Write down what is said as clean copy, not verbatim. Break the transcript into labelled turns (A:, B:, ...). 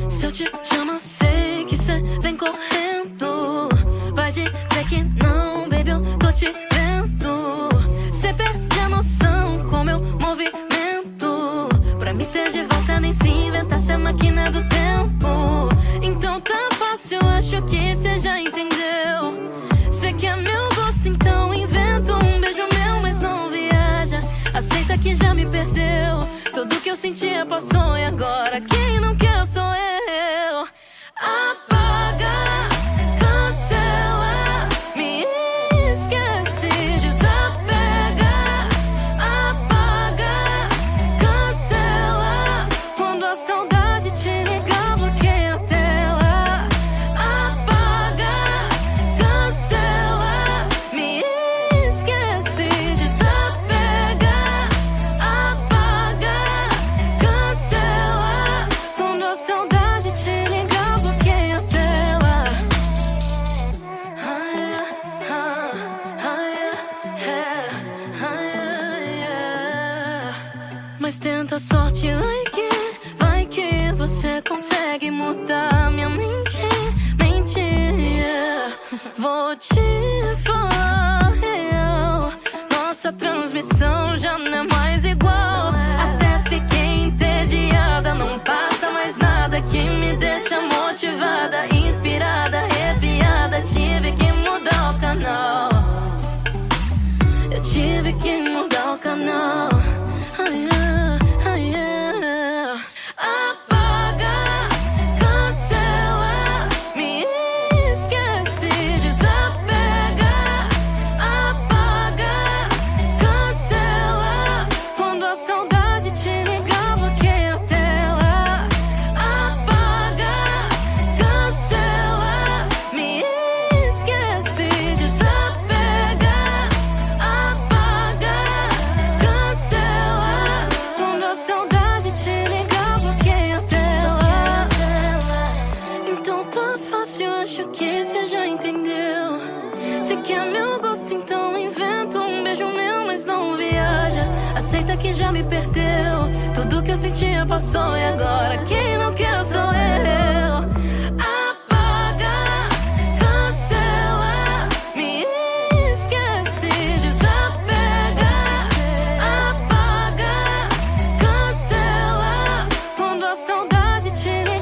A: Se eu te chamo, sei que cê vem correndo. Vai dizer que não, baby, eu tô te vendo. Cê perde a noção com meu movimento. Pra me ter de volta nem se inventar, cê é máquina do tempo. Então tá fácil, acho que cê já entendeu. Cê quer meu gosto, então inventa um beijo meu, mas não viaja. Aceita que já me perdeu. Tudo que eu sentia passou e agora quem não quer sou eu. Apaga, cancela, me esquece, desapega. Apaga, cancela, quando a saudade te ligar, bloqueia a tela. Apaga, cancela, me esquece, desapega. Apaga, cancela, quando a saudade te ligar, bloqueia a tela. Mas tenta a sorte, vai que você consegue mudar minha mente. Vou te falar real, nossa transmissão já não é mais igual. Até fiquei entediada, não passa mais nada que me deixa motivada, inspirada, arrepiada. Tive que mudar o canal. Eu tive que mudar o canal. Apaga, cancela, me esquece, desapega. Apaga, cancela, quando a saudade te ligar, bloqueia a tela. Apaga, cancela, me esquece, desapega. Apaga, cancela, quando a saudade te ligar, bloqueia a tela. Então tá fácil, acho que cê já entendeu. Cê quer meu gosto, então inventa um beijo meu, mas não viaja. Aceita que já me perdeu. Tudo que eu sentia passou e agora quem não quer sou eu. Apaga, cancela, me esquece, desapega. Apaga, cancela, quando a saudade te liga.